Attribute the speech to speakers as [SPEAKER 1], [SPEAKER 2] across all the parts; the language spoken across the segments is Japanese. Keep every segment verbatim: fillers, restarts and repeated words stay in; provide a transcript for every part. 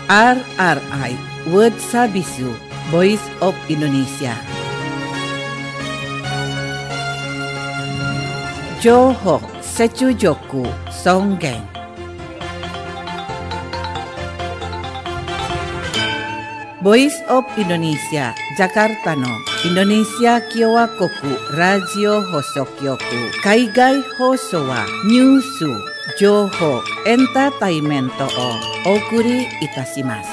[SPEAKER 1] アールアールアイ World Service Voice of Indonesia 情報接続尊厳ボイスオブインドネシアジャカルタのインドネシア共和国ラジオ放送局海外放送はニュース、情報、エンターテインメントをお送りいたします。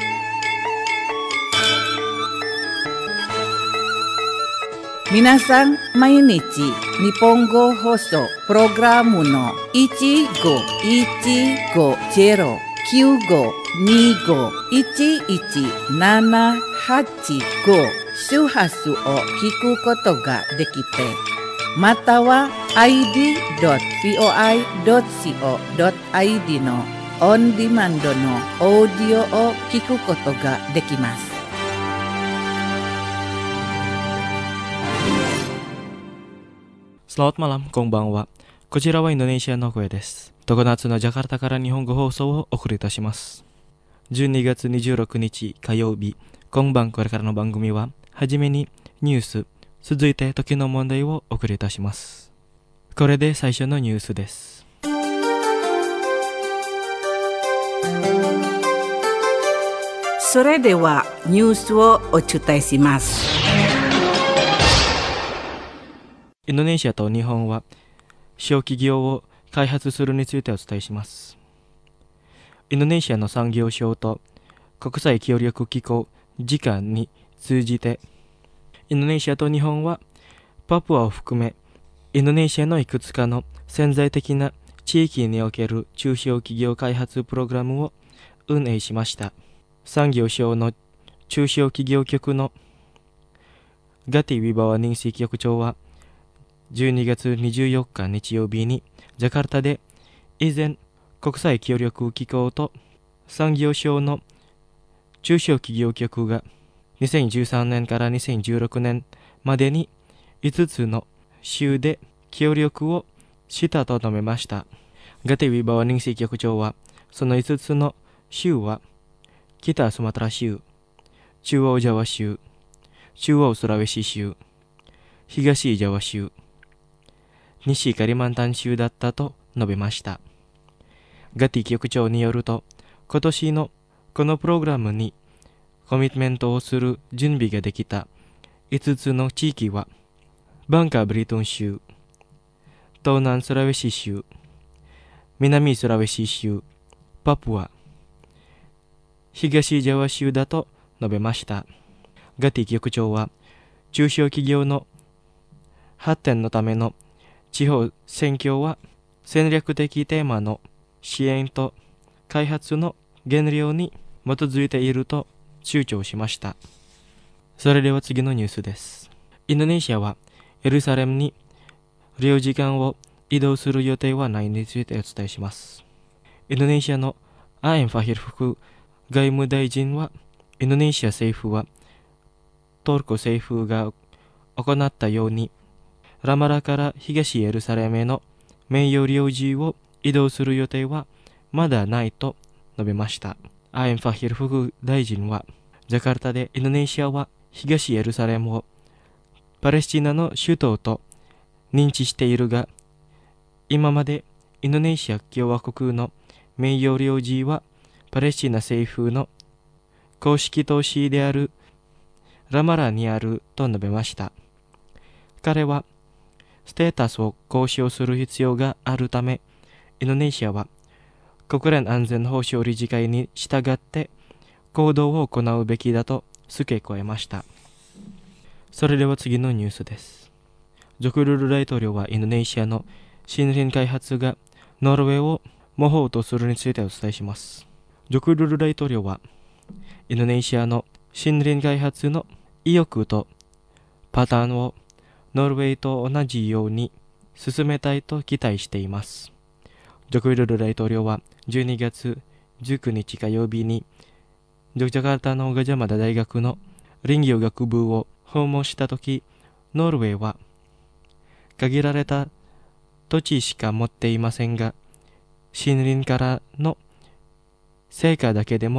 [SPEAKER 1] 皆さん毎日日本語放送プログラムのいちごいちごゼロきゅうごにごいちいちななはちご周波数を聞くことができて、または アイディードットブイオーアイドットシーオードットアイディー のオンディマンドのオーディオを聞くことができます。
[SPEAKER 2] Selamat malam, konbanwa. こちらはインドネシアの声です。常夏のジャカルタから日本語放送をお送りいたします。じゅうにがつにじゅうろくにち火曜日、今晩これからの番組は、はじめにニュース、続いて時の問題をお送りいたします。これで最初のニュースです。
[SPEAKER 1] それではニュースをお伝えします。
[SPEAKER 2] インドネシアと日本は小企業を開発するについてお伝えします。インドネシアの産業省と国際協力機構ジカに通じて、インドネシアと日本はパプアを含めインドネシアのいくつかの潜在的な地域における中小企業開発プログラムを運営しました。産業省の中小企業局のガティ・ウィバワ・ニンシー局長はじゅうにがつにじゅうよっか日曜日にジャカルタで以前国際協力機構と産業省の中小企業局がにせんじゅうさんねんからにせんじゅうろくねんまでにいつつの州で協力をしたと述べました。ガティ・ウィバワ・ニンシー局長はそのいつつの州は北スマトラ州、中央ジャワ州、中央スラウェシ州、東ジャワ州、西カリマンタン州だったと述べました。ガティ局長によると、今年のこのプログラムにコミットメントをする準備ができたいつつの地域は、バンカーブリトン州、東南スラウェシ州、南スラウェシ州、パプア、東ジャワ州だと述べました。ガティ局長は、中小企業の発展のための地方選挙は戦略的テーマの支援と開発の原料に基づいていると主張しました。それでは次のニュースです。インドネシアはエルサレムに領事館を移動する予定はないについてお伝えします。インドネシアのアエン・ファヒル副外務大臣は、インドネシア政府はトルコ政府が行ったようにラマラから東エルサレムへの名誉領事を移動する予定はまだないと述べました。アエン・ファヒル副大臣は、ジャカルタでインドネシアは東エルサレムをパレスチナの首都と認知しているが、今までインドネシア共和国の名誉領事はパレスチナ政府の公式都市であるラマラにあると述べました。彼はステータスを交渉する必要があるため、インドネシアは国連安全保障理事会に従って行動を行うべきだと付け加えました。それでは次のニュースです。ジョコルル大統領はインドネシアの森林開発がノルウェーを模倣とするについてお伝えします。ジョコルル大統領はインドネシアの森林開発の意欲とパターンをノルウェーと同じように進めたいと期待しています。ジョコウィドド大統領はじゅうにがつじゅうくにち火曜日にジョクジャカルタのガジャマダ大学の林業学部を訪問したとき、ノルウェーは限られた土地しか持っていませんが、森林からの成果だけでも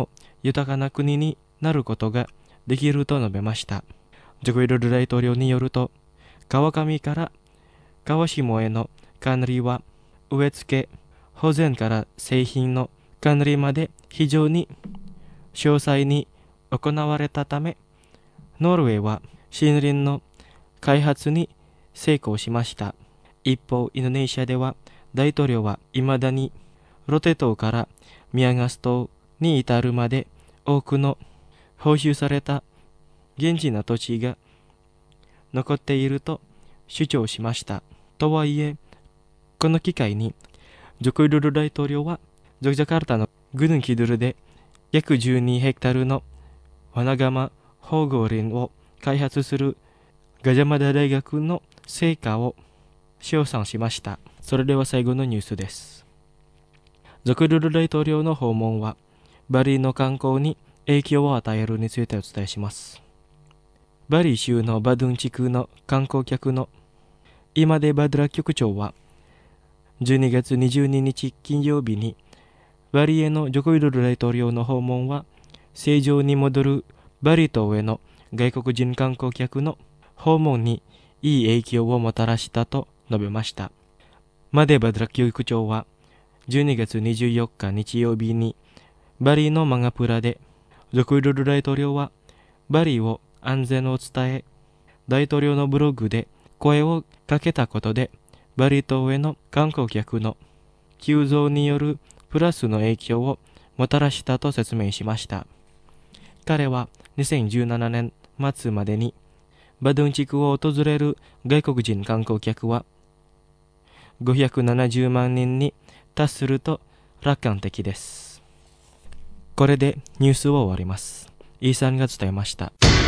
[SPEAKER 2] 豊かな国になることができると述べました。ジョコ・ウィドド大統領によると、川上から川下への管理は植え付け、保全から製品の管理まで非常に詳細に行われたため、ノルウェーは森林の開発に成功しました。一方、インドネシアでは大統領は未だにロテ島からミアガス島に至るまで多くの放収された現地の土地が残っていると主張しました。とはいえ、この機会にジョコ・ウィドド大統領はジョクジャカルタのグヌンキドゥルで約じゅうにヘクタールのワナガマ保護林を開発するガジャマダ大学の成果を称賛しました。それでは最後のニュースです。ジョコ・ウィドド大統領の訪問はバリの観光に影響を与えるについてお伝えします。バリ州のバドゥン地区の観光客のイマデ・バドラ局長はじゅうにがつにじゅうににち金曜日にバリへのジョコ・ウィドド大統領の訪問は正常に戻るバリ島への外国人観光客の訪問にいい影響をもたらしたと述べました。マデ・バドラ局長はじゅうにがつにじゅうよっか日曜日にバリのマガプラでジョコ・ウィドド大統領はバリを安全を伝え、大統領のブログで声をかけたことでバリ島への観光客の急増によるプラスの影響をもたらしたと説明しました。彼はにせんじゅうななねん末までにバドゥン地区を訪れる外国人観光客はごひゃくななじゅうまんにんに達すると楽観的です。これでニュースを終わります。イーさんが伝えました。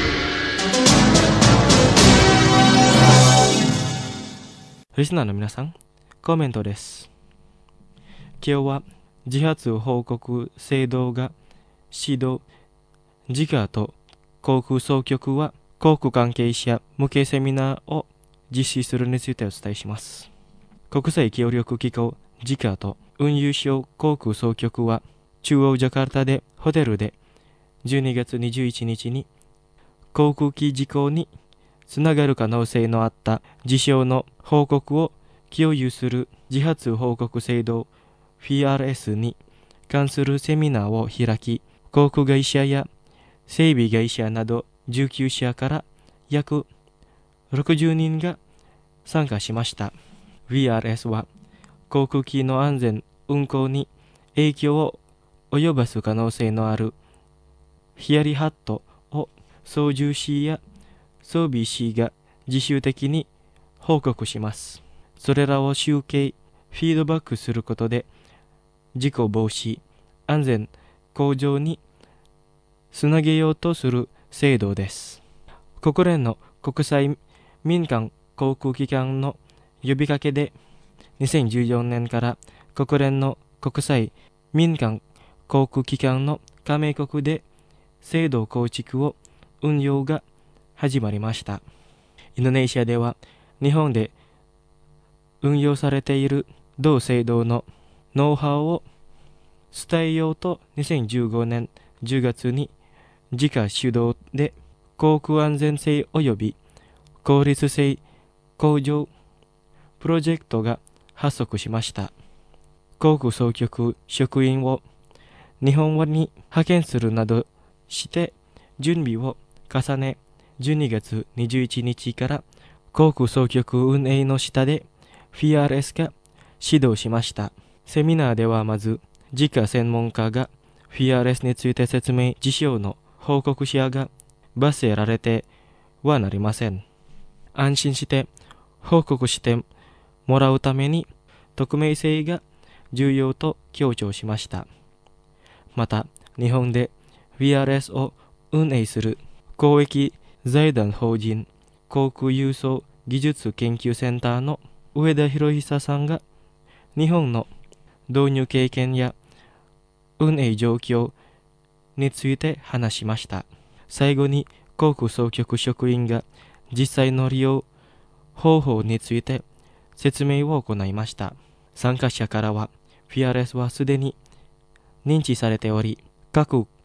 [SPEAKER 2] リスナーの皆さん、コメントです。今日は自発報告制度が指導、ジカと航空総局は航空関係者向けセミナーを実施するについてお伝えします。国際協力機構ジカと運輸省航空総局は中央ジャカルタでホテルでじゅうにがつにじゅういちにちに航空機事故につながる可能性のあった事象の報告を共有する自発報告制度 フィーアールエス に関するセミナーを開き、航空会社や整備会社などじゅうきゅうしゃから約ろくじゅうにんが参加しました。ブイアールエス は航空機の安全運航に影響を及ぼす可能性のあるヒヤリハットを操縦士や装備士が自主的に報告します。それらを集計、フィードバックすることで事故防止、安全向上につなげようとする制度です。国連の国際民間航空機関の呼びかけでにせんじゅうよねんから国連の国際民間航空機関の加盟国で制度構築を運用が始まりました。インドネシアでは日本で運用されている同制度のノウハウを伝えようとにせんじゅうごねんじゅうがつに自家主導で航空安全性及び効率性向上プロジェクトが発足しました。航空総局職員を日本語に派遣するなどして準備を重ね、じゅうにがつにじゅういちにちから航空総局運営の下で フィーアールエス が指導しました。セミナーではまず自家専門家が フィーアールエス について説明、事象の報告者が罰せられてはなりません。安心して報告してもらうために匿名性が重要と強調しました。また、日本で フィーアールエス を運営する公益財団法人航空輸送技術研究センターの上田博久さんが日本の導入経験や運営状況について話しました。最後に航空総局職員が実際の利用方法について説明を行いました。参加者からは フィーアールエス はすでに認知されており、各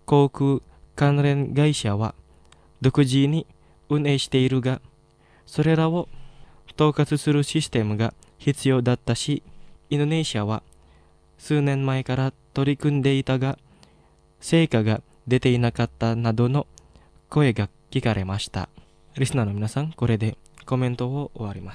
[SPEAKER 2] 航空関連会社は独自に運営しているが、それらを統括するシステムが必要だったし、インドネシアは数年前から取り組んでいたが、成果が出ていなかったなどの声が聞かれました。リスナーの皆さん、これでコメントを終わります。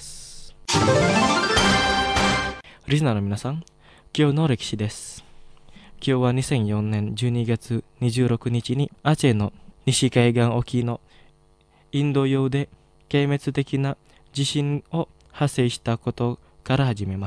[SPEAKER 2] リスナーの皆さん、今日の歴史です。今日はにせんよねんじゅうにがつにじゅうろくにちにアチェの西海岸沖のインド洋で壊滅的な地震を発生したことから始めます。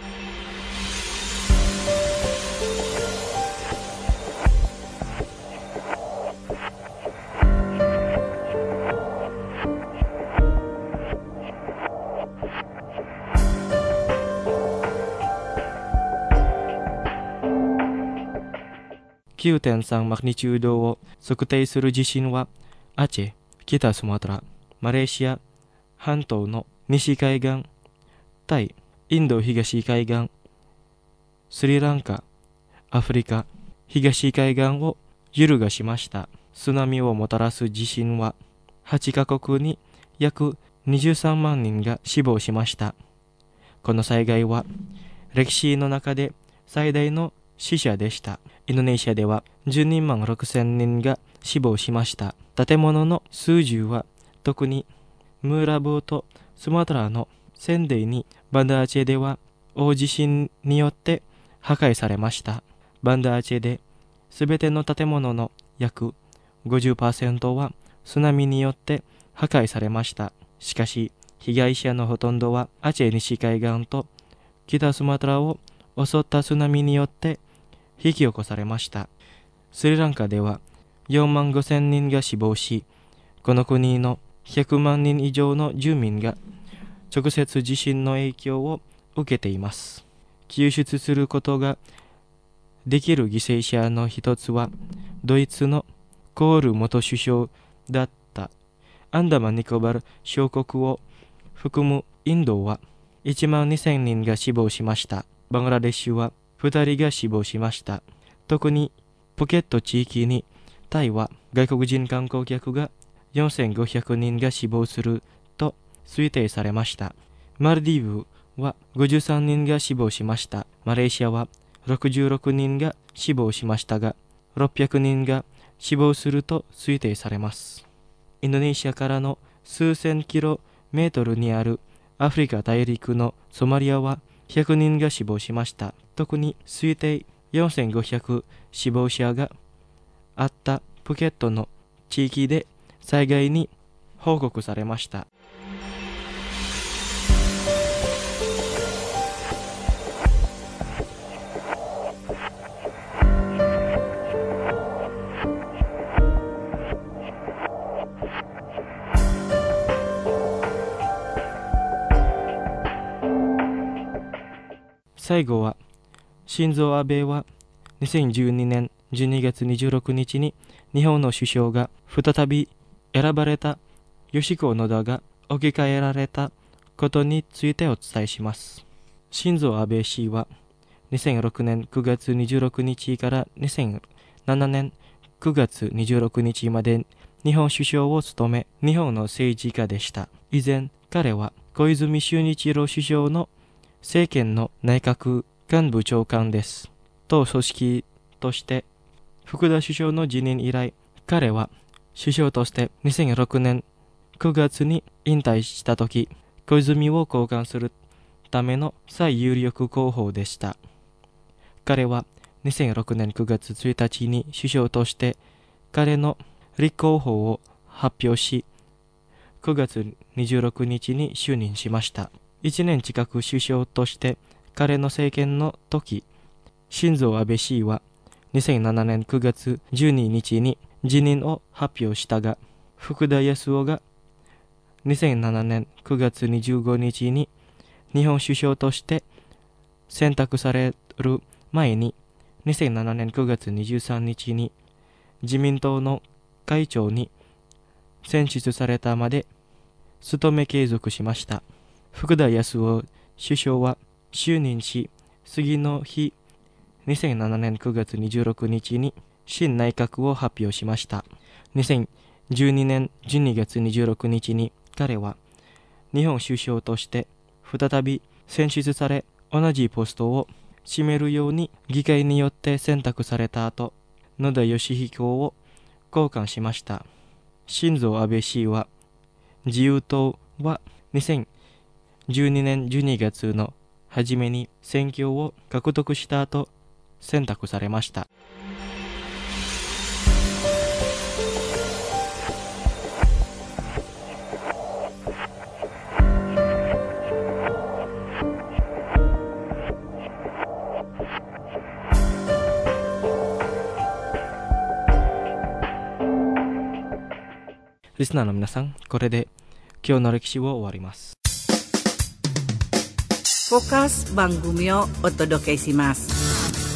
[SPEAKER 2] きゅうてんさん マグニチュードを測定する地震はアチェ、北スマトラ、マレーシア半島の西海岸、タイ、インド東海岸、スリランカ、アフリカ、東海岸を揺るがしました。津波をもたらす地震ははちカ国に約にじゅうさんまんにんが死亡しました。この災害は歴史の中で最大の死者でした。インドネシアではじゅうにまんろくせんにんが死亡しました。建物の数十は特にムーラブーとスマトラのセンデイにバンダアチェでは大地震によって破壊されました。バンダアチェで全ての建物の約 ごじゅっパーセント は津波によって破壊されました。しかし被害者のほとんどはアチェ西海岸と北スマトラを襲った津波によって引き起こされました。スリランカではよんまんごせんにんが死亡し、この国のひゃくまんにん以上の住民が直接地震の影響を受けています。救出することができる犠牲者の一つはドイツのコール元首相だった。アンダマンニコバル小国を含むインドはいちまんにせんにんが死亡しました。バングラデシュはふたりが死亡しました。特にプケット地域にタイは外国人観光客がよんせんごひゃくにんが死亡すると推定されました。マルディブはごじゅうさんにんが死亡しました。マレーシアはろくじゅうろくにんが死亡しましたが、ろっぴゃくにんが死亡すると推定されます。インドネシアからの数千キロメートルにあるアフリカ大陸のソマリアはひゃくにんが死亡しました。特に推定よんせんごひゃく死亡者があったプケットの地域で災害に報告されました。最後はシンゾアベはにせんじゅうにねんじゅうにがつにじゅうろくにちに日本の首相が再び選ばれた吉子野田が置き換えられたことについてお伝えします。シンゾアベ氏はにせんろくねんくがつにじゅうろくにちからにせんななねんくがつにじゅうろくにちまで日本首相を務め、日本の政治家でした。以前彼は小泉秀日郎首相の政権の内閣幹部長官です。党組織として福田首相の辞任以来、彼は首相としてにせんろくねんくがつに引退したとき、小泉を交換するための最有力候補でした。彼はにせんろくねんくがつついたちに首相として彼の立候補を発表し、くがつにじゅうろくにちに就任しました。いちねん近く首相として彼の政権の時、シンゾウアベ氏はにせんななねんくがつじゅうににちに辞任を発表したが、福田康夫がにせんななねんくがつにじゅうごにちに日本首相として選択される前に、にせんななねんくがつにじゅうさんにちに自民党の会長に選出されたまで務め継続しました。福田康夫首相は就任し、次の日にせんななねんくがつにじゅうろくにちに新内閣を発表しました。にせんじゅうにねんじゅうにがつにじゅうろくにちに彼は日本首相として再び選出され、同じポストを占めるように議会によって選択された後、野田義彦を交換しました。新蔵安倍氏は、自由党はにせんじゅうにねんじゅうにがつの初めに選挙を獲得した後、選択されました。リスナーの皆さん、これで今日の歴史を終わります。
[SPEAKER 1] フォーカス番組をお届けします。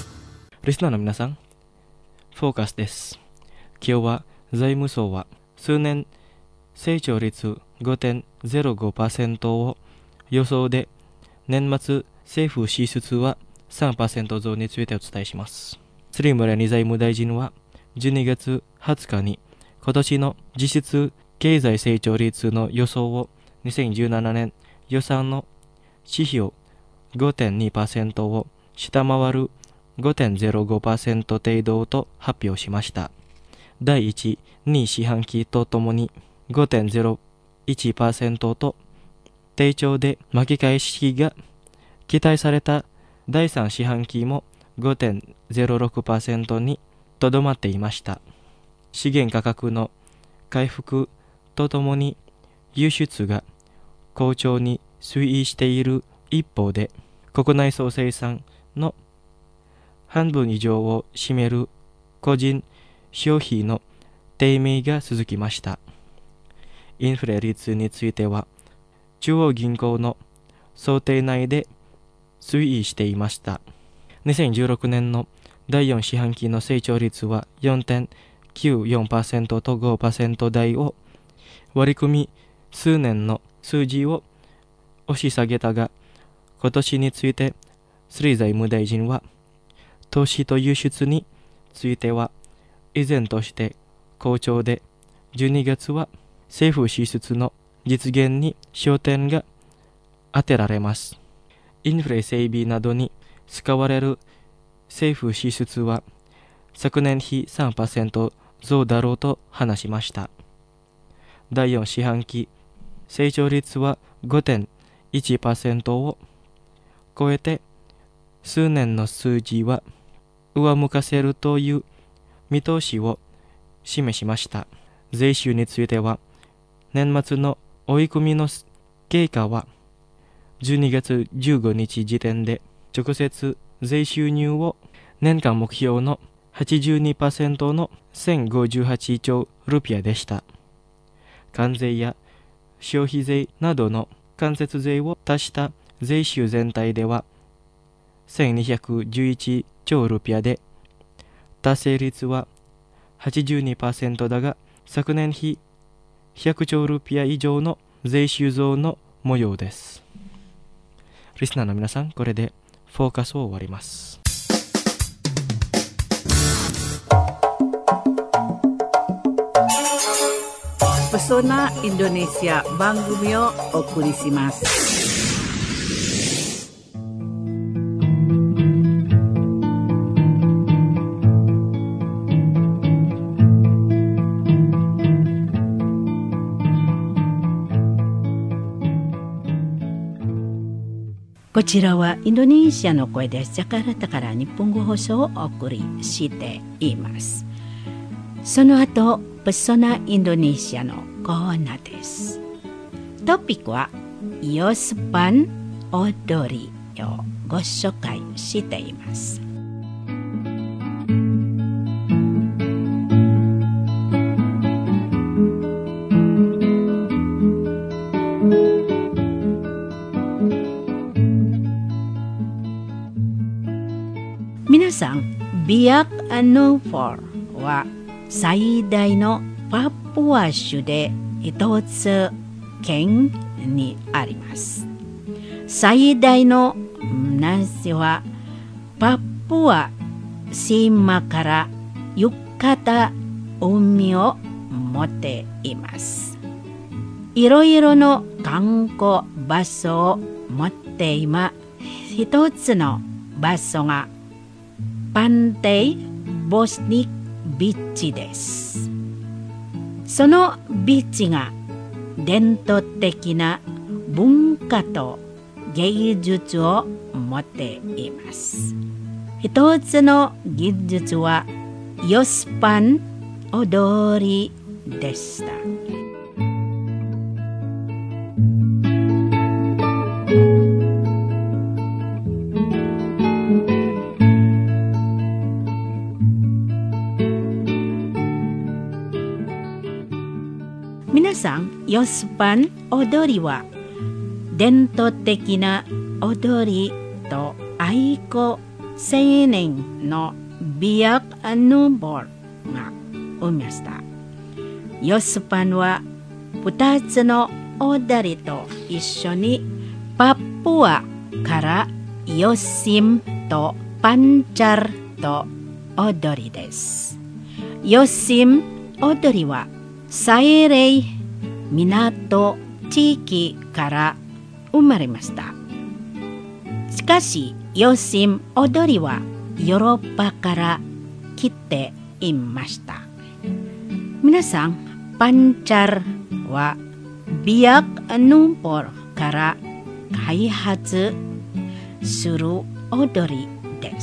[SPEAKER 2] リスナーの皆さん、フォーカスです。今日は財務省は数年成長率 ごてんゼロごパーセント を予想で、年末政府支出は さんパーセント 増についてお伝えします。杉村仁財務大臣はじゅうにがつはつかに今年の実質経済成長率の予想をにせんじゅうななねん予算の指標 ごてんにパーセント を下回る ごてんゼロごパーセント 程度と発表しました。だいいち、に四半期とともに ごてんゼロいちパーセント と低調で巻き返しが期待されただいさん四半期も ごてんゼロろくパーセント にとどまっていました。資源価格の回復とともに輸出が好調に推移している一方で、国内総生産の半分以上を占める個人消費の低迷が続きました。インフレ率については中央銀行の想定内で推移していました。にせんじゅうろくねんのだいよん四半期の成長率は よんてんきゅうよんパーセント と ごパーセント 台を割り込み、数年の数字を押し下げたが、今年について杉財務大臣は、投資と輸出については依然として好調で、じゅうにがつは政府支出の実現に焦点が当てられます。インフレ整備などに使われる政府支出は昨年比 さんパーセント 増だろうと話しました。だいよん四半期成長率は ごてんいちパーセント を超えて、数年の数字は上向かせるという見通しを示しました。税収については、年末の追い込みの経過はじゅうにがつじゅうごにち時点で直接税収入を年間目標の はちじゅうにパーセント のせんごじゅうはちちょうルピアでした。関税や消費税などの間接税を足した税収全体ではせんにひゃくじゅういちちょうルピアで、達成率は はちじゅうにパーセント だが、昨年比ひゃくちょうルピア以上の税収増の模様です。リスナーの皆さん、これでフォーカスを終わります。
[SPEAKER 1] Pesona Indonesia番組をお送りします。こちらはインドネシアの声です。ジャカルタから日本語放送をお送りしています。その後、ペソナインドネシアのコーナーです。トピックはヨスパン踊りをご紹介しています。皆さん、ビアク・アヌフォーは最大のパプア州で一つ県にあります。最大の南西はパプア島からゆっ
[SPEAKER 3] 方海を持っています。いろいろの観光場所を持って今一つの場所がパンテイ・ボスニックビーチです。そのビーチが伝統的な文化と芸術を持っています。一つの技術はヨスパン踊りでした。皆さん、ヨスパン踊りは伝統的な踊りと愛好青年のビアクヌーボーが生みました。ヨスパンは二つの踊りと一緒にパプアからヨシムとパンチャルと踊りです。ヨシム踊りはサイレイ港地域から生まれました。しかしヨシム踊りはヨーロッパから来ていました。皆さん、パンチャルはビアクヌーボーから開発する踊りです。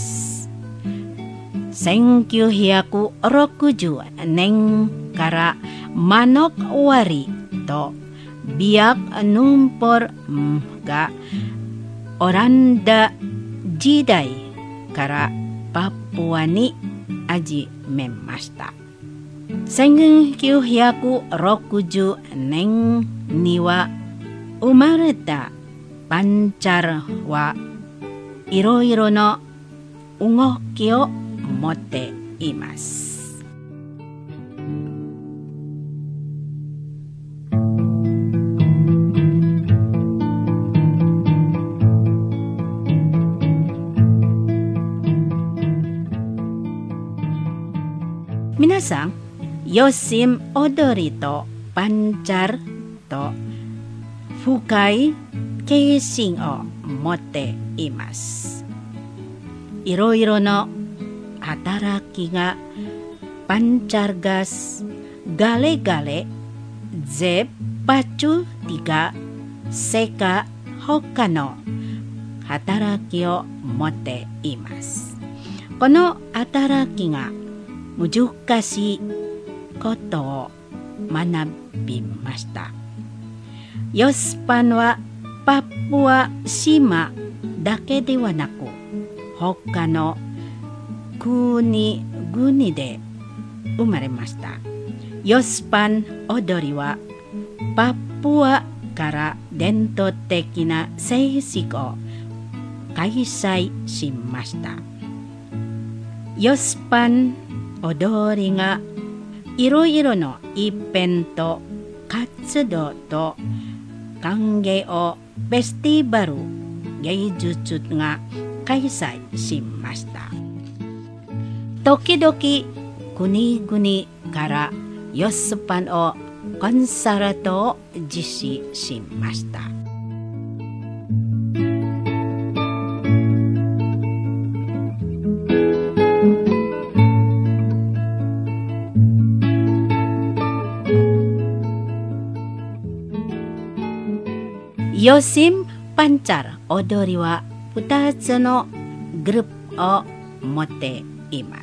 [SPEAKER 3] せんきゅうひゃくろくじゅうねんからマノクワリとビアクヌーボーがオランダ時代からパプアに始めました。せんきゅうひゃくろくじゅうねんには生まれたパンチャルはいろいろな動きを持っています。皆さん、ヨシム踊りとパンチャルと深い形心を持っています。いろいろな働きがパンチャルガス、ガレガレ、ゼパチュティガ、セカ他の働きを持っています。この働きが難しいことを学びました。ヨスパンはパプア島だけではなく他の国々で生まれました。ヨスパン踊りはパプアから伝統的な成績を開催しました。ヨスパン踊りがいろいろのイベント、活動と歓迎をフェスティバル、芸術が開催しました。時々国々からヨスパンをコンサートを実施しました。ヨシムパンチャル踊りはふたつのグループを持っています。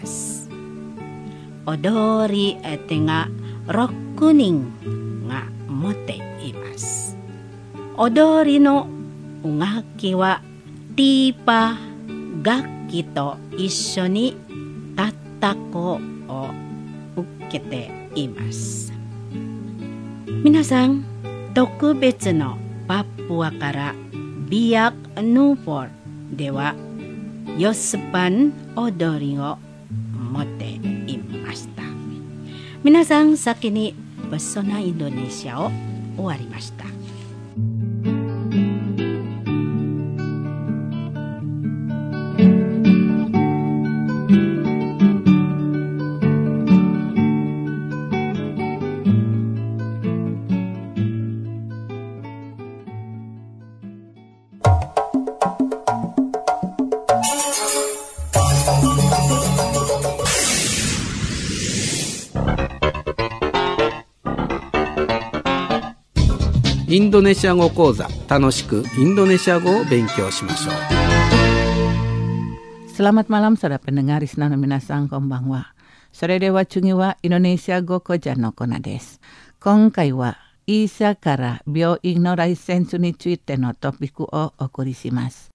[SPEAKER 3] 踊り手がろくにんが持っています。踊りの動きはティーパ楽器と一緒にタッタコを受けています。皆さん、特別のパプアからビアクヌーボーではヨスパン踊りを持っていました。皆さん、先にペソナインドネシアを終わりました。
[SPEAKER 4] インドネシア語講座、楽しくインドネシア語を勉強しましょう。
[SPEAKER 1] Selamat malam saudara pendengar Isnano Minasang Konbanwa. Sore dewa chungi wa Indonesia go koja no kona desu. Konkai wa isa kara byōin no raisensu ni tsuite no topiku o okuri shimasu.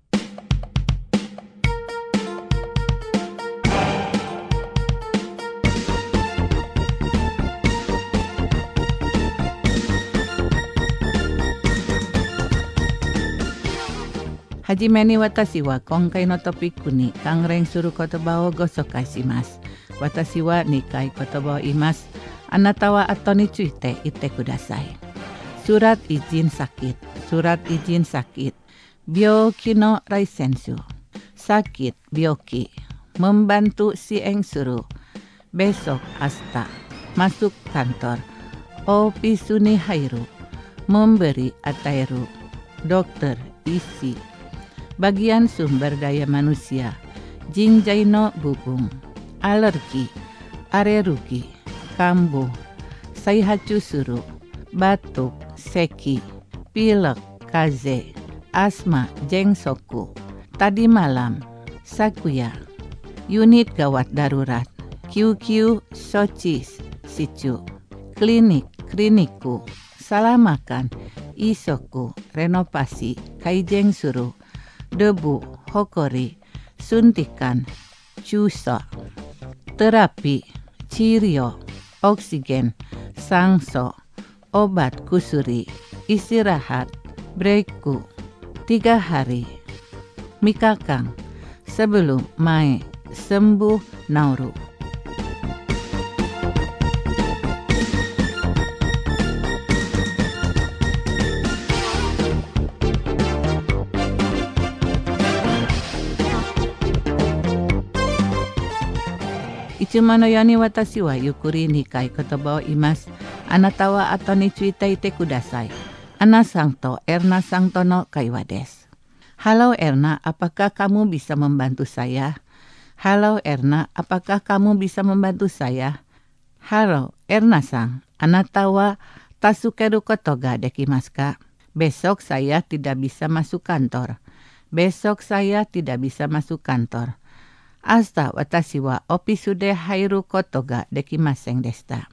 [SPEAKER 1] Hajime ni watashi wa konkai no topiku ni kanren suru kotoba o gosokai shimasu. Watashi wa nikai kotoba o imasu. Anata wa ato ni tsuite ite kudasai. Surat izin sakit. Surat izin sakit. Byoki no raisensu. Sakit byoki. Membantu si eng suru. Besok hasta. Masuk kantor. Opisu ni hairu. Memberi atairu. Dokter isi. Bagian sumber daya manusia. Jinjai no bubung. Alergi. Arerugi. Kambuh. Saihachu suru. Batuk. Seki. Pilek. Kaze. Asma. Jengsoku. Tadi malam. Sakuya. Unit gawat darurat. Q Q. Sochis. Sicu. Klinik. Kliniku. Salah makan. Isoku. Renovasi. Kaijeng suru. Debu, hokori, suntikan, cuso, terapi, cirio, oksigen, sangso, obat kusuri, istirahat, breakku, tiga hari, mikakang, sebelum mae, sembuh nauru. Ichumano yani watashi wa yukuri nikai kotoba o imasu. Anata wa ato ni tsuite ite kudasai. Ana Sangto, Erna Sangto no kaiwa desu. Halo Erna, apakah kamu bisa membantu saya? Halo Erna, apakah kamu bisa membantu saya? Halo Erna Sang, anata wa tasukeru koto ga dekimasu ka? Besok saya tidak bisa masuk kantor. Besok saya tidak bisa masuk kantor. Asta watashi wa opisu de hairu koto ga dekimasen deshita.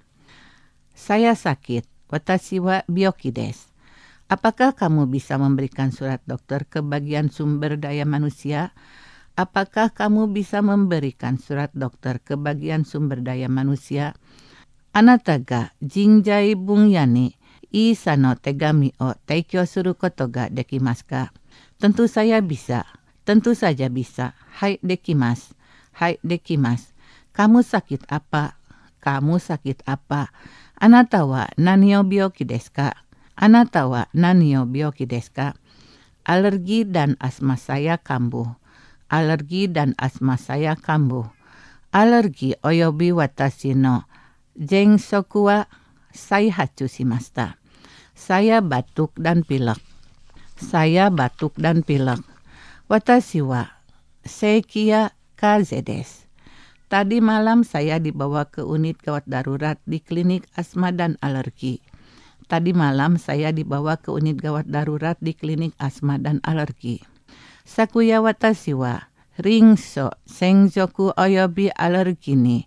[SPEAKER 1] Saya sakit. Watashi wa byoki desu. Apakah kamu bisa memberikan surat dokter ke bagian sumber daya manusia? Apakah kamu bisa memberikan surat dokter ke bagian sumber daya manusia? Anata ga jinjai bungyani isa no tegami o teikyo suru koto ga dekimasu ka? Tentu saya bisa. Tentu saja bisa. Hai dekimasu. Hai dekimasu. Kamu sakit apa? Kamu sakit apa? Anata wa nani o byoki desu ka? Anata wa nani o byoki desu ka? Alergi dan asma saya kambuh. Alergi dan asma saya kambuh. Alergi oyobi watashi no jengsoku wa saihachu shimashita. Saya batuk dan pilek. Saya batuk dan pilek. Watashi wa seki ya kaze desu. Tadi malam saya dibawa ke unit gawat darurat di klinik asma dan alergi. Tadi malam saya dibawa ke unit gawat darurat di klinik asma dan alergi. Sakuya watashi wa ringso senjoku oyobi alergi ni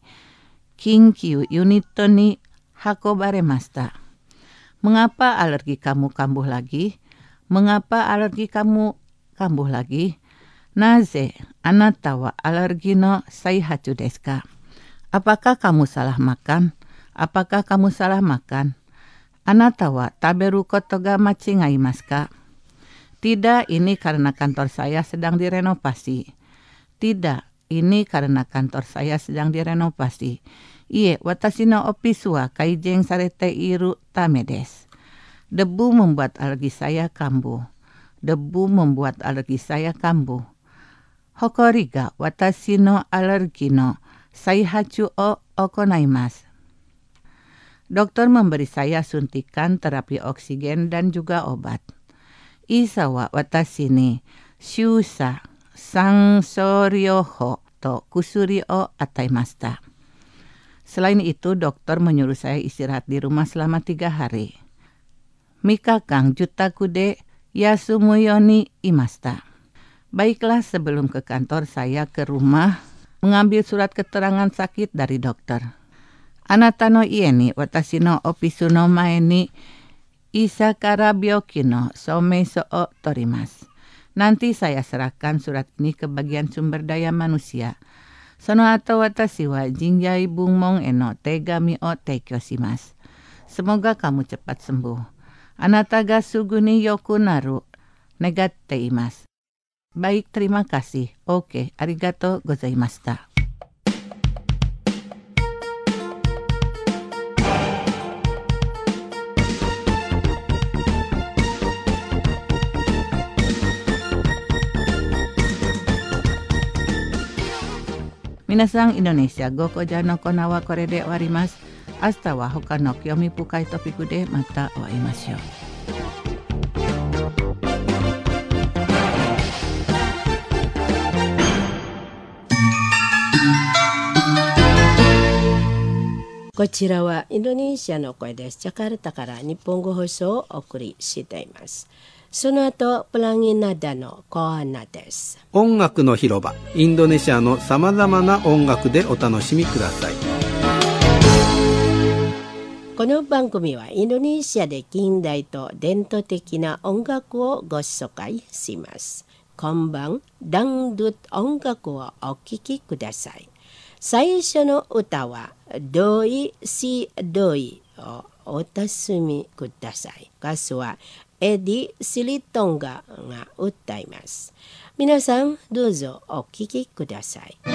[SPEAKER 1] kinkyu unit ni hakobaremashita. Mengapa alergi kamu kambuh lagi? Mengapa alergi kamu kambuh lagi? Naze anata wa alergi no saihachu desu ka? Apakah kamu salah makan? Apakah kamu salah makan? Anata wa taberu koto ga machigaimasu ka? Tidak, ini karena kantor saya sedang direnovasi. Tidak, ini karena kantor saya sedang direnovasi. Ie, watashi no opisu wa kaijeng sarete iru tame desu. Debu membuat alergi saya kambuh. Debu membuat alergi saya kambuh. Hokori ga watashi no alergi no saihachu o okonaimasu. Dokter memberi saya suntikan terapi oksigen dan juga obat. Isa wa watashi ni shusa sansoryoho to kusuri o ataimashita. Selain itu, dokter menyuruh saya istirahat di rumah selama tiga hari. Mikakang Jutakude Yasumuyoni Imasta. Baiklah, sebelum ke kantor saya ke rumah mengambil surat keterangan sakit dari dokter. Anatano ieni watashi no ofisu no mae ni isa kara byoki no someiso o torimasu. Nanti saya serahkan surat ini ke bagian sumber daya manusia. Sono ato watashi wa jinjai bungmong eno tegami o teikyo shimasu. Semoga kamu cepat sembuh. Anata ga sugu ni yoku naru negatte imasu. Baik, terima kasih. Oke, arigato gozaimashita. Minasang Indonesia, Gokoja no konawa kore de warimasu. Asta wa hoka no kyomi pukai topiku de mata oimashou.
[SPEAKER 5] こちらはインドネシアの声です。ジャカルタから日本語放送をお送りしています。その後、プラギナダのコアナです。
[SPEAKER 4] 音楽の広場、インドネシアのさまざまな音楽でお楽しみください。
[SPEAKER 5] この番組はインドネシアで近代と伝統的な音楽をご紹介します。今晩、ダンドゥ音楽をお聴きください。最初の歌はドイシドイをお楽しみください。歌手はエディ・シリトンガが歌います。皆さんどうぞお聴きください。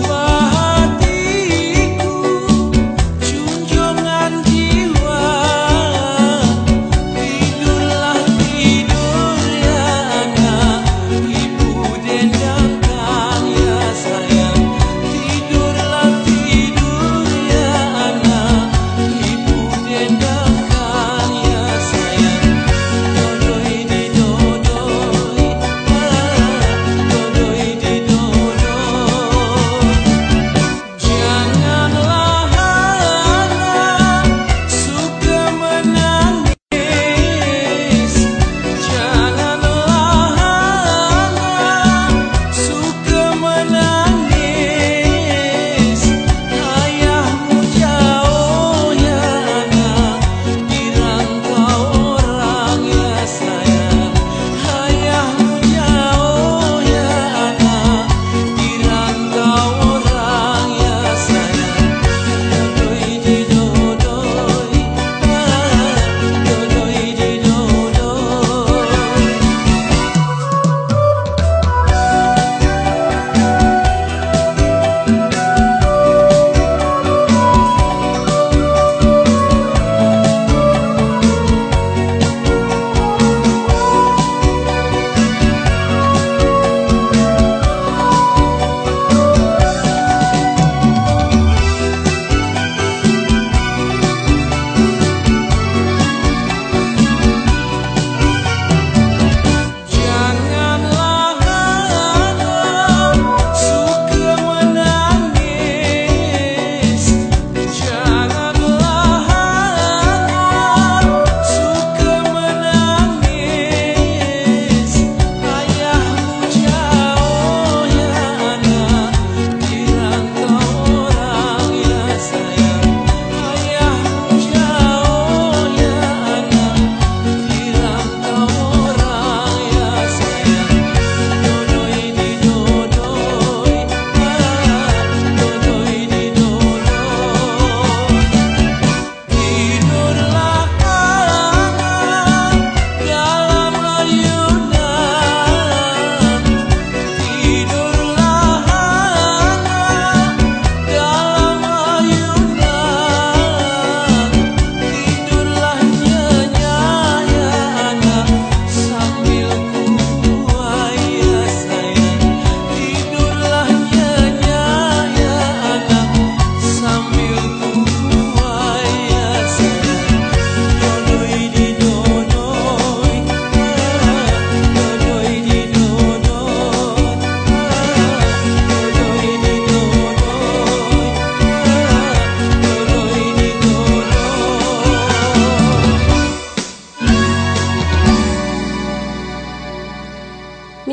[SPEAKER 6] Jiwa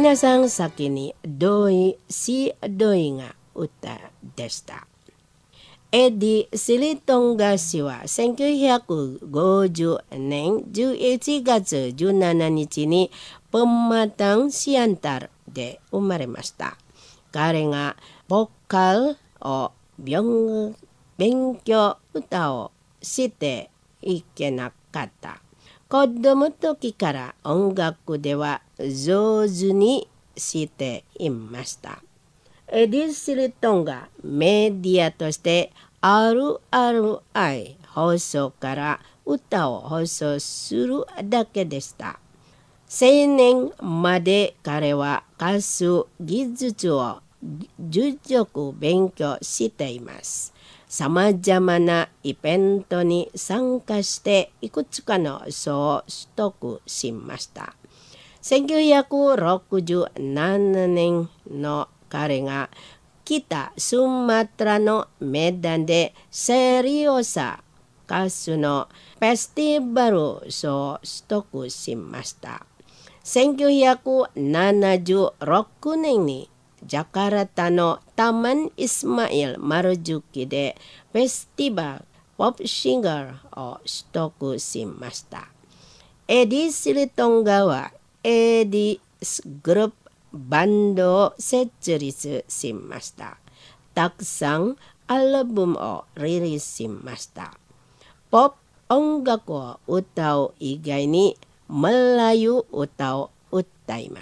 [SPEAKER 5] 皆さん先に同意し同意が歌でした。エディ・シリトンガ氏はせんきゅうひゃくごじゅうねんじゅういちがつじゅうしちにちにペンマタン・シアンタルで生まれました。彼がボーカルを勉強歌をしていけなかった。子供時から音楽では上手にしていました。エディ・シリトンがメディアとして アールアールアイ 放送から歌を放送するだけでした。青年まで彼は歌手技術を従属勉強しています。さまざまなイベントに参加していくつかの賞を取得しました。せんきゅうひゃくろくじゅうななねんの彼が北スマトラのメダンでセリオサ歌手のフェスティバル賞を取得しました。せんきゅうひゃくななじゅうろくねんにジャカルタのタマン・イスマイル・マルジュキでフェスティバル・ポップシンガーを取得しました。エディ・シリトンガはエディスグループバンドを設立しました。たくさんアルバムをリリースしました。ポップ音楽を歌う以外にマラユ歌を歌います。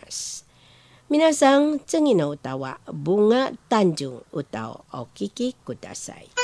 [SPEAKER 5] 皆さん、次の歌はbunga Tanjung歌をお聴きください。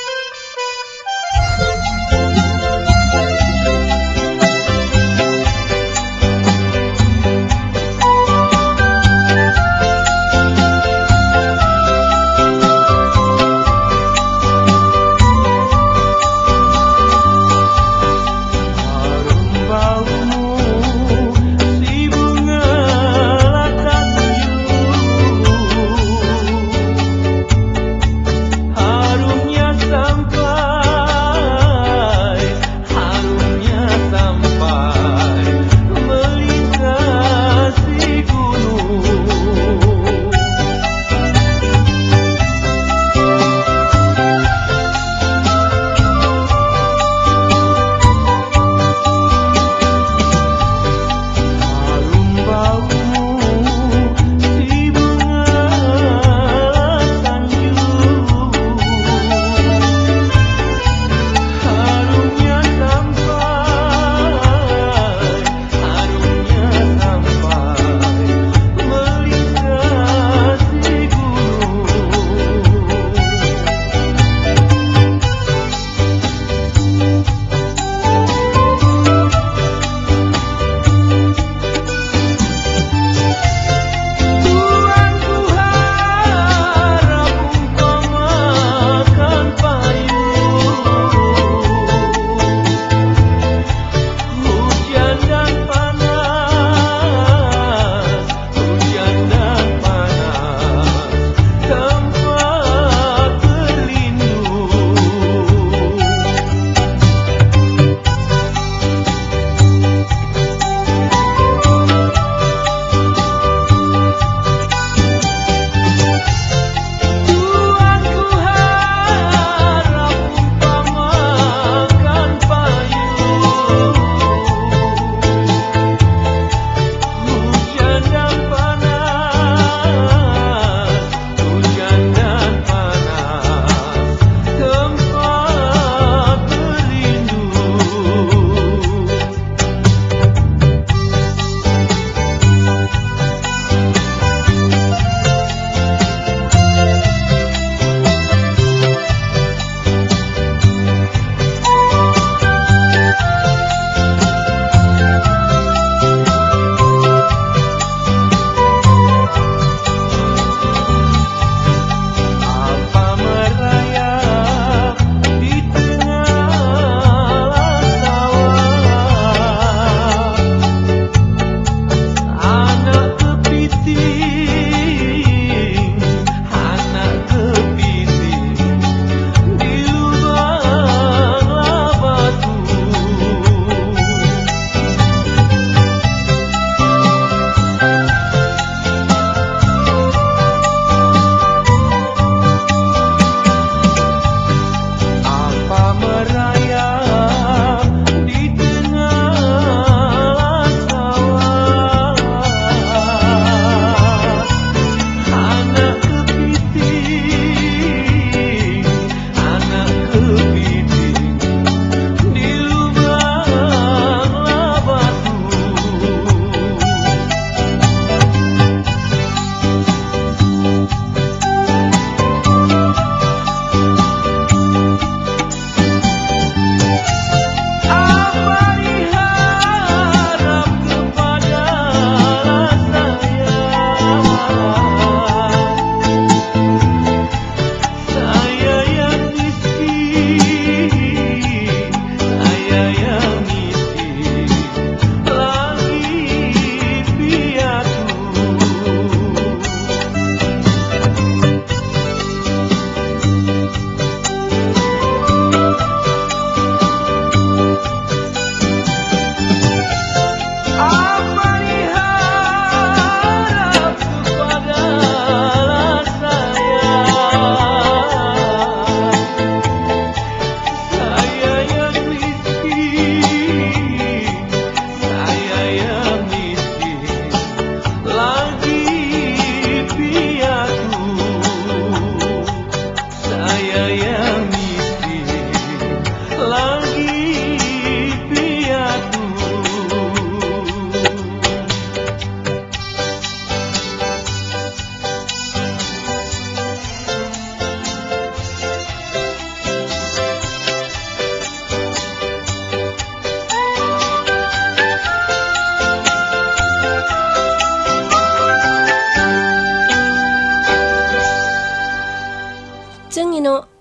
[SPEAKER 6] Harumnya sampai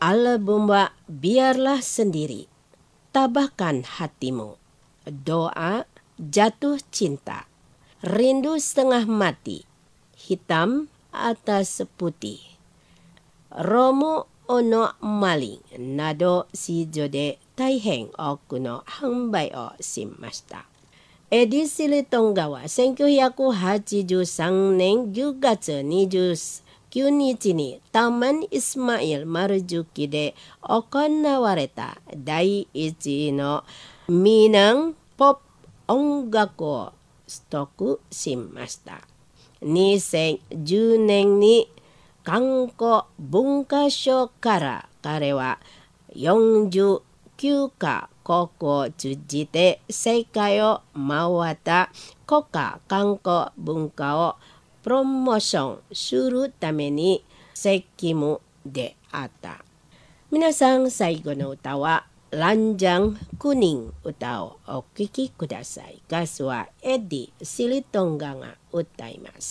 [SPEAKER 5] album wa Biarlah Sendiri, Tabahkan Hatimu, Doa, Jatuh Cinta, Rindu Setengah Mati, Hitam Atas Putih, Romo Ono Maling nado sijo de taihen oku no hanbai o shimashita. Edisi Litongga waせんきゅうひゃくはちじゅうさんねんじゅうがつにじゅうくにちにタマン・イスマイル・マルジュキで行われた第一のミナンポップ音楽を取得しました。にせんじゅうねんに韓国文化省から彼はよんじゅうきゅうかこくを通じて世界を回った国家韓国文化をプロモーションするために責務であった。皆さん、最後の歌はランジャンクニン歌をお聴きください。歌手はエディ・シリトンガが歌います。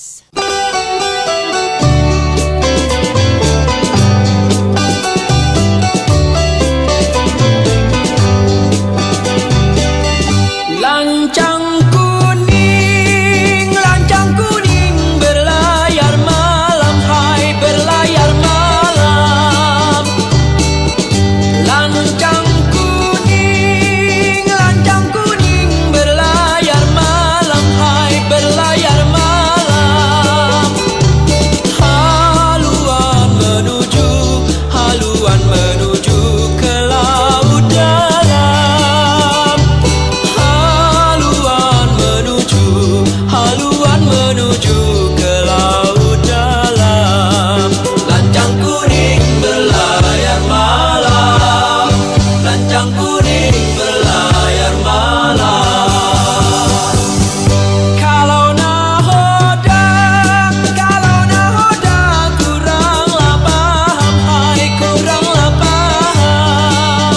[SPEAKER 6] Lancang kuning, lancang kuning berlayar malam, hai berlayar malam. Lancang kuning, lancang kuning berlayar malam, hai berlayar malam. Haluan menuju, haluan menuju ke laut dalam. Haluan menuju ke laut dalam. Lancang kuning berlayar malam, lancang kuning berlayar malam. Kalau nahoda, kalau nahoda kuranglah paham, hai kuranglah paham.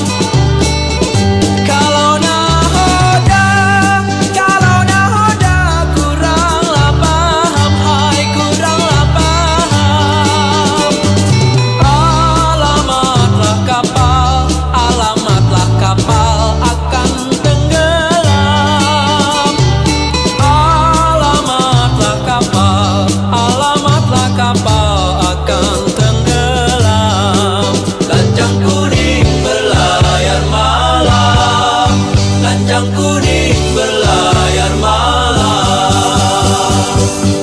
[SPEAKER 6] Kalau nahoda, kalau nahoda kuranglah paham, hai kuranglah paham. Alamatlah kapal, alamatlah kapal akan tenggelam. Alamatlah kapal, alamatlah kapal akan tenggelam. Lancang kuning berlayar malam, lancang kuning berlayar malam.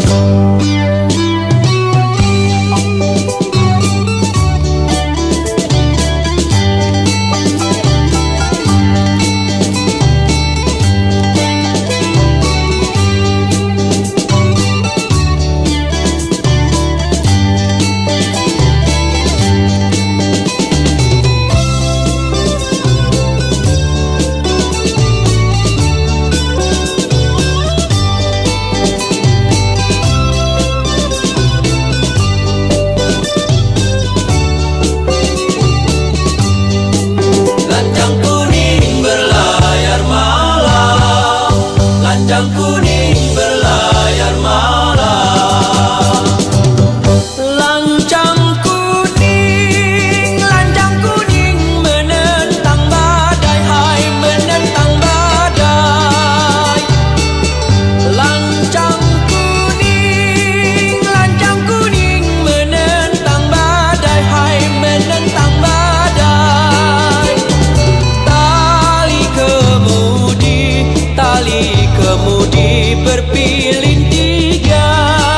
[SPEAKER 6] Lancang kuning berlayar malam, lancang kuning berlayar malam. Lancang kuning, lancang kuning menentang badai, hai menentang badai. Lancang kuning, lancang kuning menentang badai, hai menentang badai. Tali kemudi, tali kemudi berpilin tiga.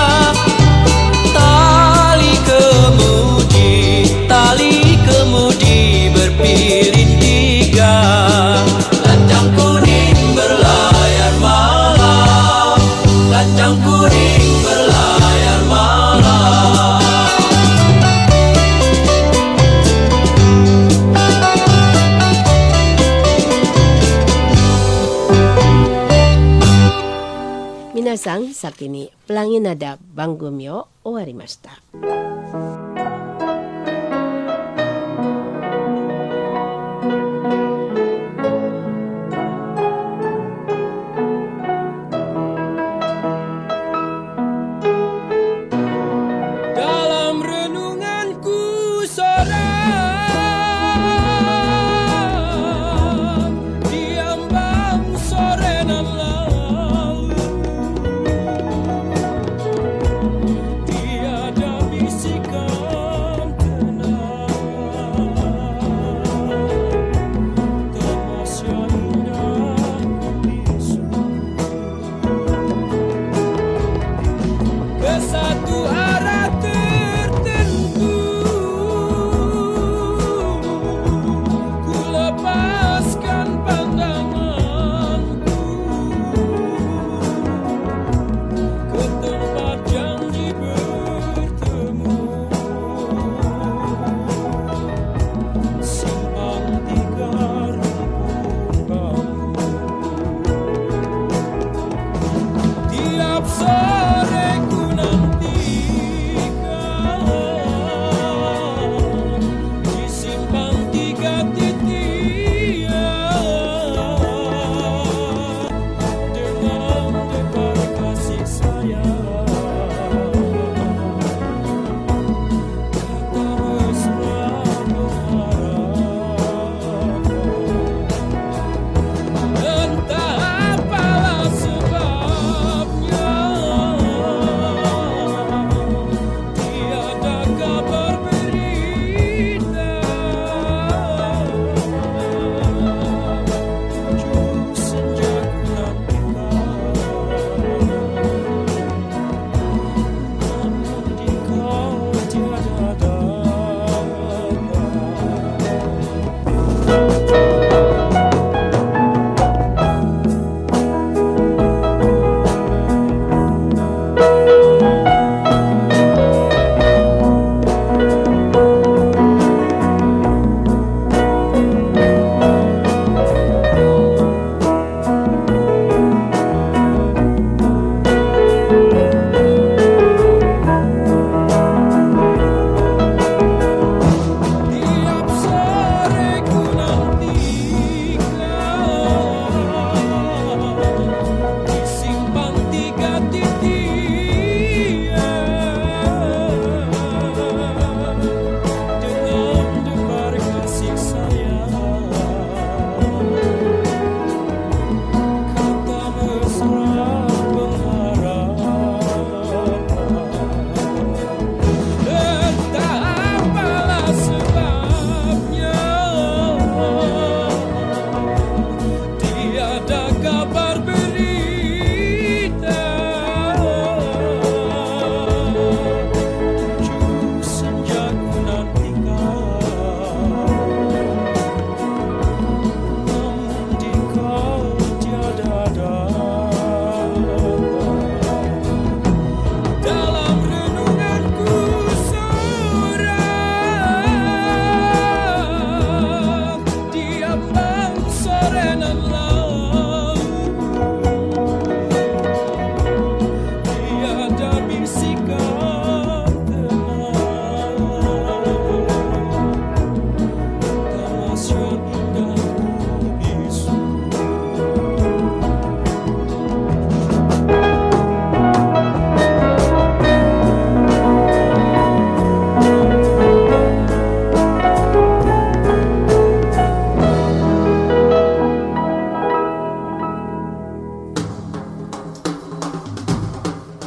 [SPEAKER 6] Tali kemudi, tali kemudi berpilin tiga. Lancang kuning berlayar malam, lancang kuning berlayar malam.
[SPEAKER 5] Minasan, sakini pelangi nada bangumi o owarimashita.
[SPEAKER 6] Dalam renunganku seorang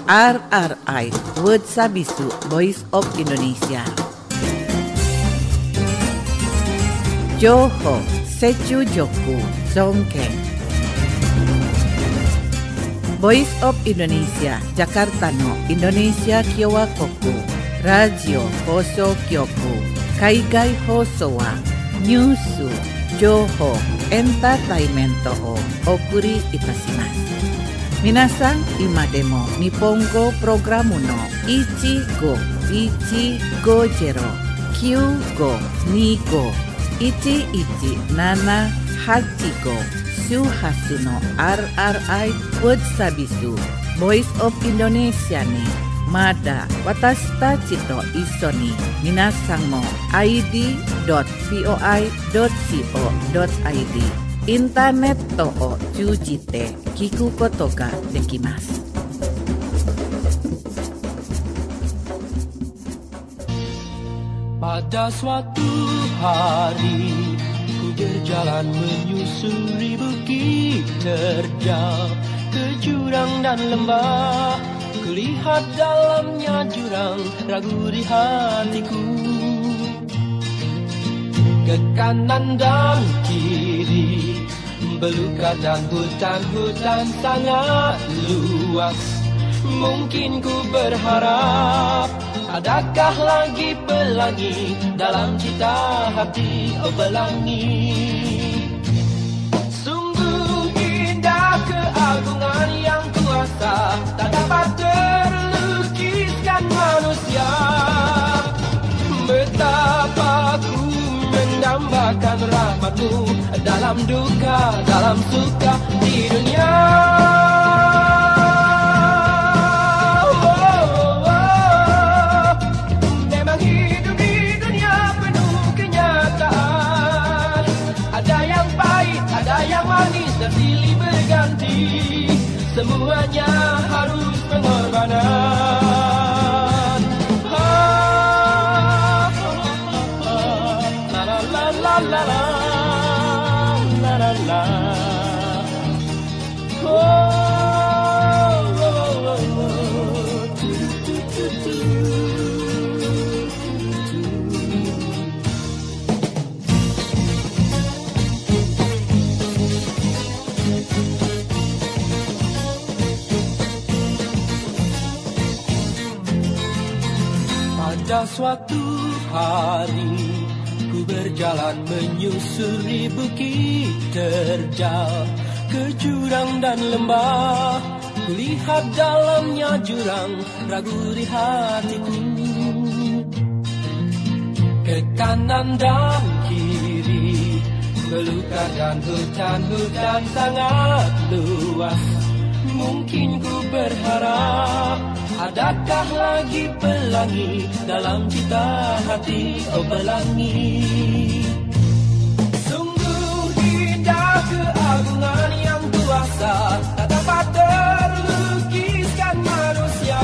[SPEAKER 1] R R I Word Sabisu Voice of Indonesia. Joho Sechu Joku Songkeng. Voice of Indonesia Jakarta no Indonesia Kyowa Koku Radio Hoso Kyoku Kaigai Hoso wa Nyusu Joho Entertainment o Okuri Itasimasu. Minasan imademo Nihongo programu no Ichigo Ichigo Jero Kyugo Nigo Ichi Ichi Nana Hachigo Shuhasu no R R I Word Sabisu Voice of Indonesia ni Mada watashi tachi to iso ni minasan mo I D dot voi dot co dot I D インターネットを通じて聞くことができます。
[SPEAKER 6] Pada suatu hari ku berjalan menyusuri bukit terjal ke jurang dan lembah. Kulihat dalamnya jurang ragu di hatiku. Ke kanan dan kiri belukar dan hutan-hutan sangat luas. Mungkin ku berharap adakah lagi pelangi dalam cita hati, oh pelangi. Sungguh indah keagungan yang kuasa, tak dapat terlukiskan manusia. Betapa ku mendambakan rahmatmu dalam duka, dalam suka di dunia. Oh, oh, oh. Memang hidup di dunia penuh kenyataan. Ada yang pahit, ada yang manis dan silih berganti. Semuanya harus pengorbanan. La la la la la la. Oh, oh, oh, oh. Tu, tu, tu, tu. Pada suatu hari ku berjalan menyusuri bukit terjal ke jurang dan lembah. Kulihat dalamnya jurang ragu di hatiku. Ke kanan dan kiri belukar dan hutan-hutan sangat luas. Mungkin ku berharap adakah lagi pelangi dalam cita hati, oh pelangi. Sungguh indah keagungan yang kuasa, tak dapat terlukiskan manusia.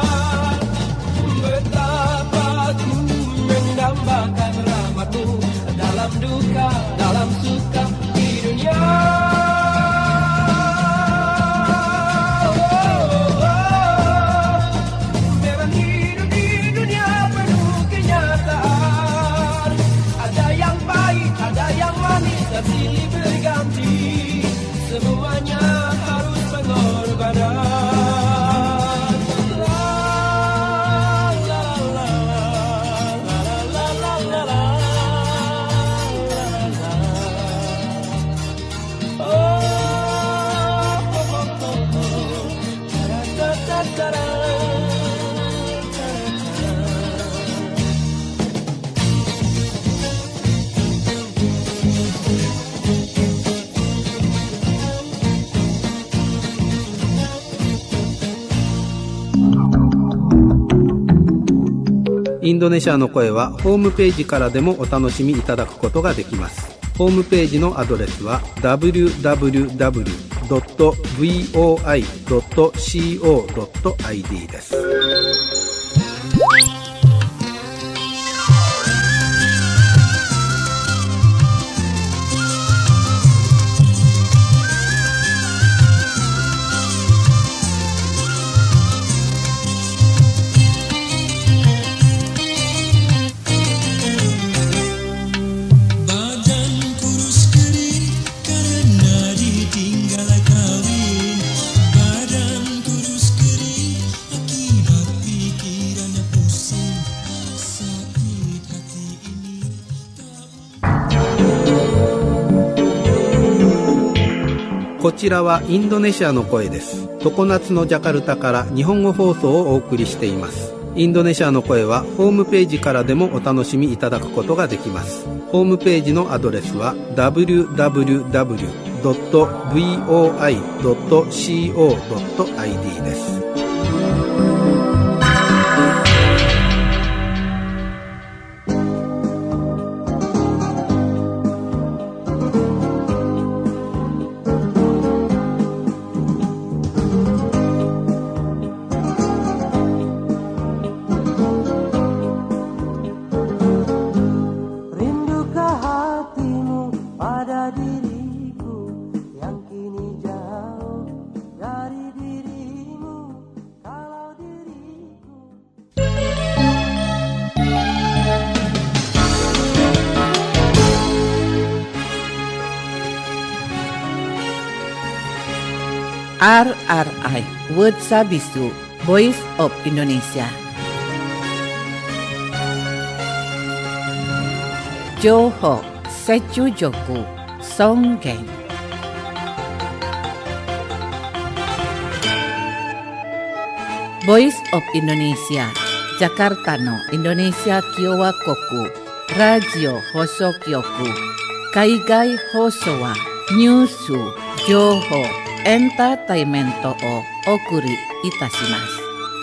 [SPEAKER 6] Betapa ku mendambakan rahmatmu dalam duka, dalam suka di dunia. Silih berganti, semuanya harus pengorbanan. La la la la la la la la. Oh oh oh oh. Ta ta ta ta ta.
[SPEAKER 4] インドネシアの声はホームページからでもお楽しみいただくことができます。ホームページのアドレスは ダブリューダブリューダブリュードットブイオーアイドットコードットアイディー です。 こちらはインドネシアの声です。常夏のジャカルタから日本語放送をお送りしています。インドネシアの声はホームページからでもお楽しみいただくことができます。ホームページのアドレスは ダブリューダブリューダブリュードットブイオーアイドットコムドットアイディー です。
[SPEAKER 1] R R I Word Sabisu Voice of Indonesia. Johor Sechujoku Songgeng. Voice of Indonesia Jakarta no Indonesia Kyowa Koku Radio Hosokyoku Kaigai Hosowa Nyusu Johor Entertainment o okuri itashimasu.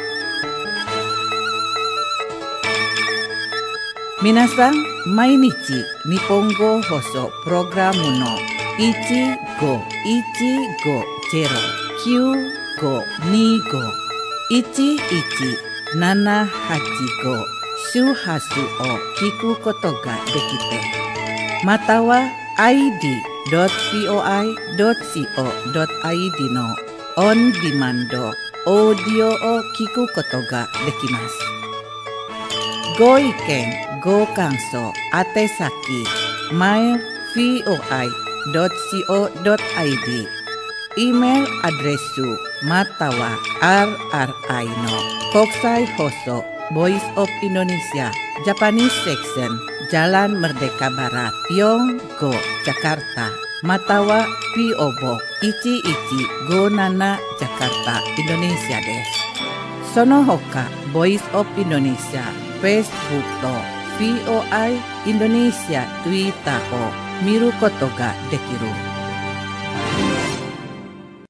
[SPEAKER 1] Minasan, mainichi Nihongo Hoso Programu no ichi go ichi go zero kyu go ni go ichi ichi nana hachi go shuhasu o kiku koto ga dekite. Mata wa I D dot voi dot co dot id no on demand audio o kiku koto ga dekimasu. Go iken, go kanso, atesaki, mail voi dot co dot id, email adresu matawa rri no Kokusai Hoso Voice of Indonesia Japanese Section Jalan Merdeka Barat Yonggo Jakarta Matawa P O Box ichi ichi go nana Jakarta Indonesia desu. Sono hoka Voice of Indonesia Facebook to V O I Indonesia Twitter o miru koto ga dekiru.